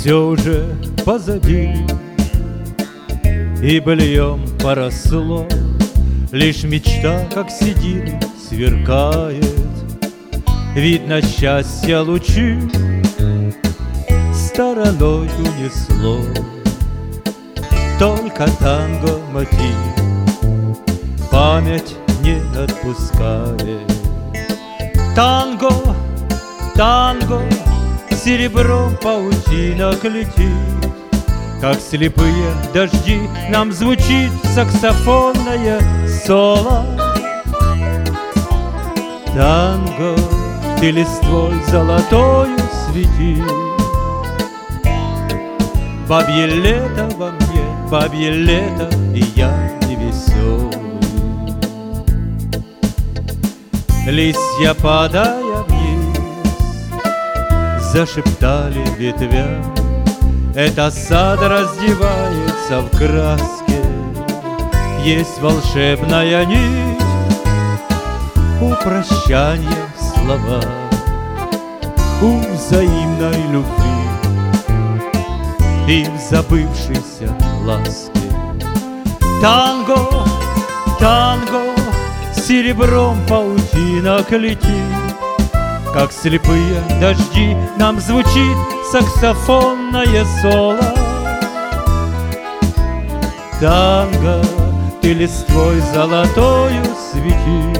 Все уже позади, и быльем поросло. Лишь мечта, как седин, сверкает. Видно, счастья лучи стороной унесло. Только танго мотив память не отпускает. Танго, танго, серебром паутинок летит. Как слепые дожди нам звучит саксофонное соло. Танго, ты листвой золотою свети. Бабье лето во мне, бабье лето, и я невеселый. Листья, падая вниз, зашептали ветвя. Это сад раздевается в краске. Есть волшебная нить у прощания слова, у взаимной любви и в забывшейся ласке. Танго, танго, серебром паутинок летит. Как слепые дожди нам звучит саксофонное соло. Танго, ты листвой золотою свети.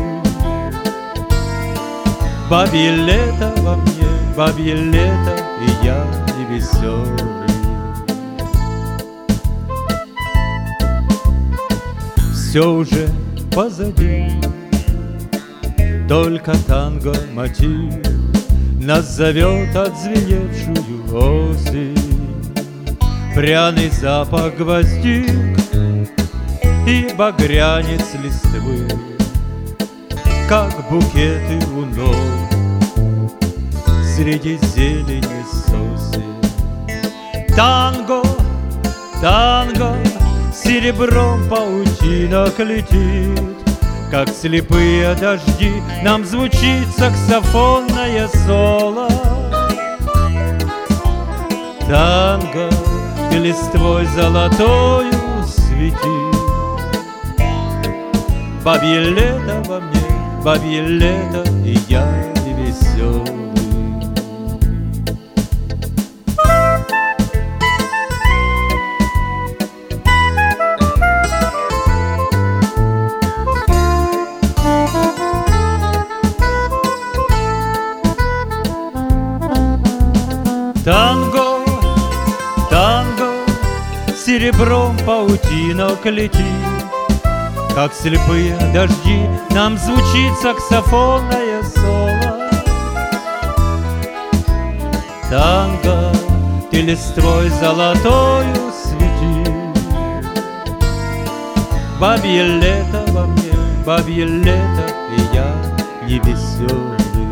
Бабье лето во мне, бабье лето, и я невеселый. Все уже позади, только танго мотив нас зовет отзвеневшую осень. Пряный запах гвоздик и багрянец листвы, как букеты у ног среди зелени сосен. Танго, танго, серебром паутинок летит. Как слепые дожди нам звучит саксофонное соло. Танго, ты листвой золотою свети. Бабье лето во мне, бабье лето, и я невеселый. Танго, танго, серебром паутинок летит. Как слепые дожди нам звучит саксофонное соло. Танго, ты листвой золотою свети. Бабье лето во мне, бабье лето, и я невеселый.